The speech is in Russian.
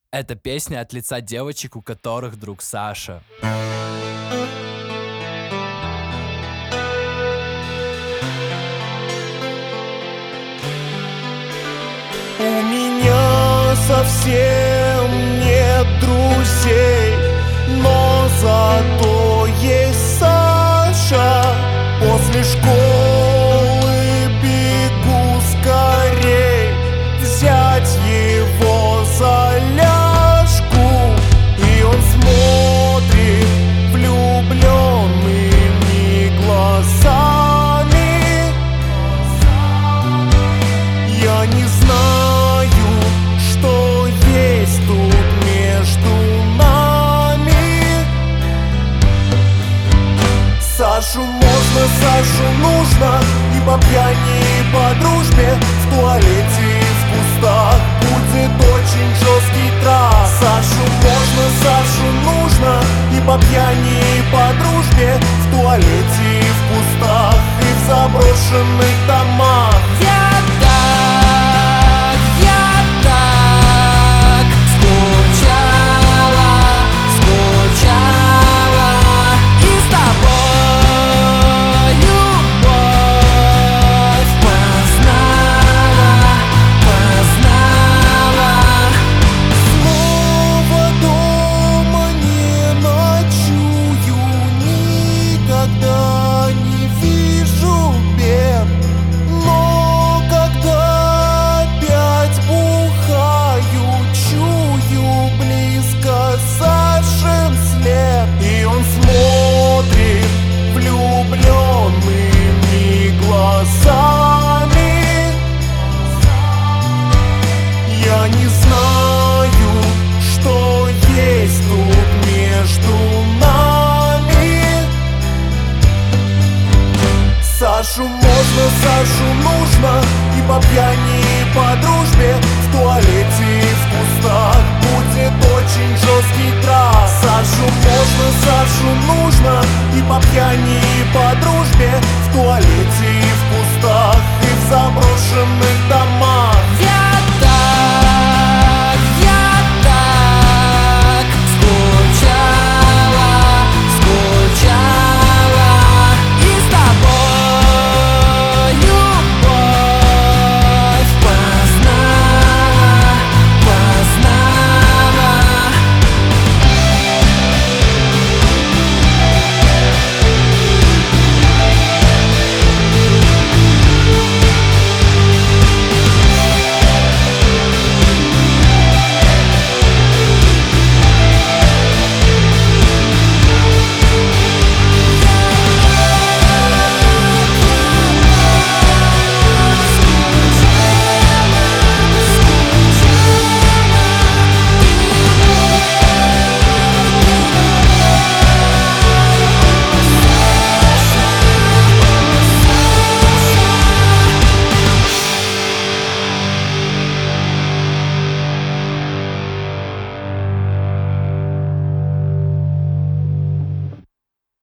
Это песня от лица девочек, у которых друг Саша. У меня совсем нет друзей, но зато есть Саша. После школы бегу скорей взять его за ляжку, и он смотрит влюбленными глазами. Я не знаю, что есть тут между нами. Сашу можно, Сашу нужно, и по пьяни, и по дружбе, в туалете и в кустах будет очень жесткий трах. Сашу можно, Сашу нужно, и по пьяни, и по дружбе, в туалете и в кустах, и в заброшенных домах. Я так скучала, скучала, и с тобой любовь познала, познала. Снова дома не ночую, никогда не вижу бед. Но когда опять бухаю, чую близко Сашин след, и он смотрит влюбленными глазами. Я не знаю, что есть тут между нами. Сашу можно, Сашу нужно, и по пьяни, и по дружбе, в туалете